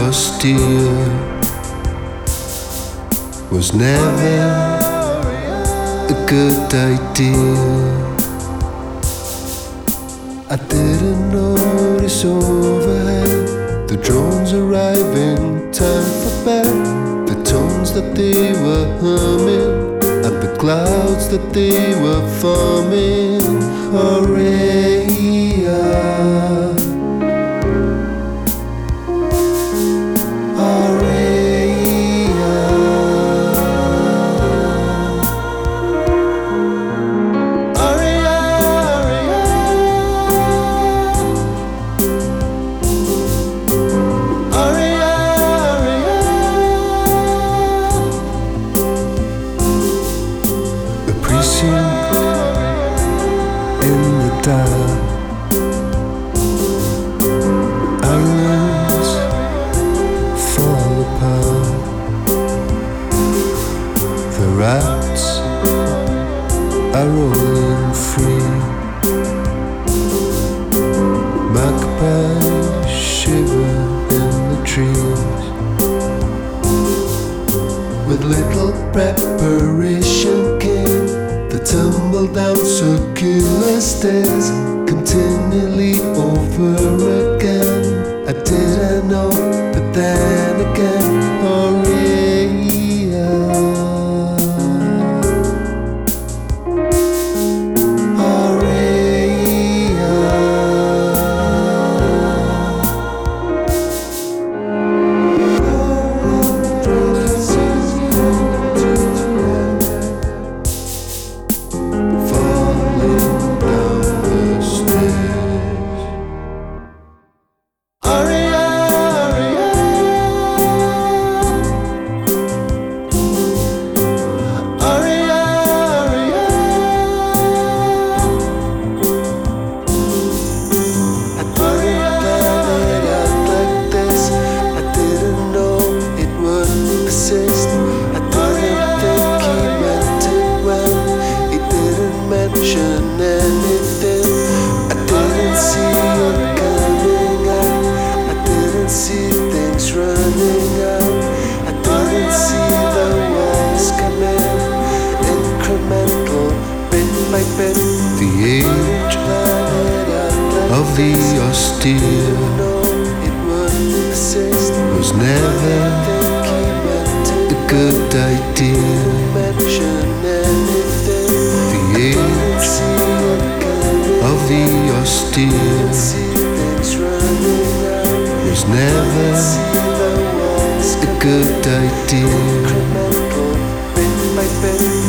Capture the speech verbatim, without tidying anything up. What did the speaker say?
austere was never a good idea. I didn't notice overhead the drones arriving, time for bed, the tones that they were humming, and the clouds that they were forming. Aurelia, Aurelia, Aurelia, Aurelia, the precinct in the dark, islands fall apart, the rats are rolling free, magpies shiver in the trees. With little preparation came the tumble down circular stairs, continually over again. I didn't know, but then again, Aurelia, Aurelia, falling down the stairs. Aurelia, Aurelia, I didn't plan it out like this. I didn't know it would persist. I didn't think he meant it well. He didn't mention anything. I didn't see it coming out. I didn't see things running out. I didn't see the walls come in, incremental, bit by bit. The age of the austere was never a good idea. The age of the austere was never a good idea.